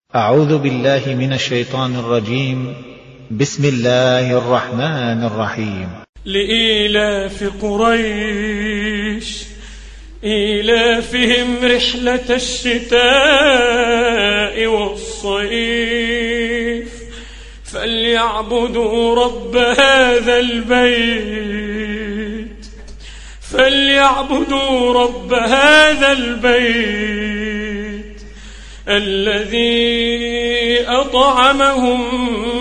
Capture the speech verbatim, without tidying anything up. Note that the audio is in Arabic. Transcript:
أعوذ بالله من الشيطان الرجيم. بسم الله الرحمن الرحيم. لإيلاف قريش إيلافهم رحلة الشتاء والصيف فليعبدوا رب هذا البيت فليعبدوا رب هذا البيت الذي أطعمهم